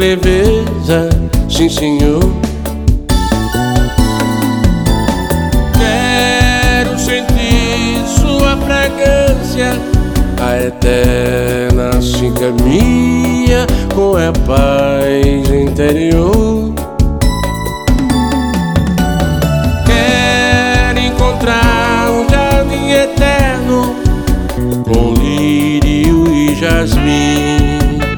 leveza, sim senhor. Quero sentir sua fragrância, a eterna se caminha com a paz interior. Quero encontrar um jardim eterno com lírio e jasmim.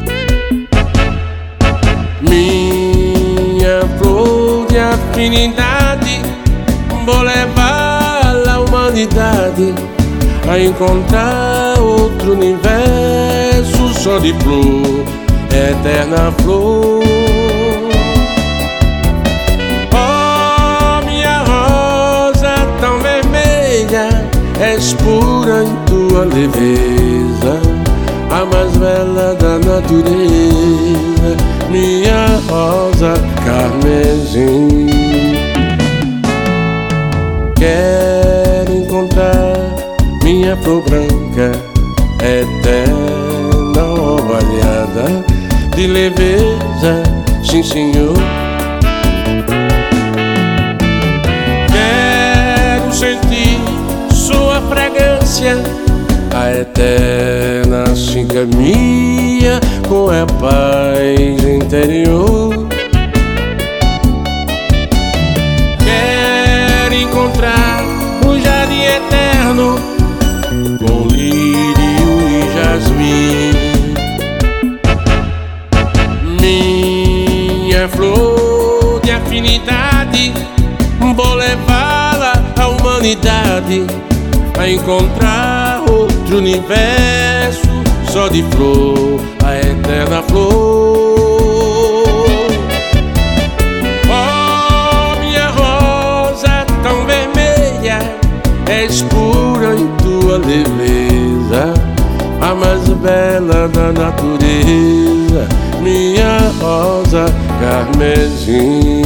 Minha flor de afinidade, vou levar a humanidade a encontrar outro universo só de flor, eterna flor. Oh, minha rosa tão vermelha, és pura em tua leveza, a mais bela da natureza, minha rosa carmesim. Quero encontrar minha flor branca, eterna orvalhada de leveza, sim senhor. Quero sentir sua fragrância, a eterna se caminha com a paz interior. Quero encontrar um jardim eterno com lírio e jasmim. Minha flor de afinidade, vou levá-la à humanidade a encontrar outro universo só de flor, a eterna flor. Oh, minha rosa tão vermelha, és pura em tua leveza, a mais bela da natureza, minha rosa carmesim.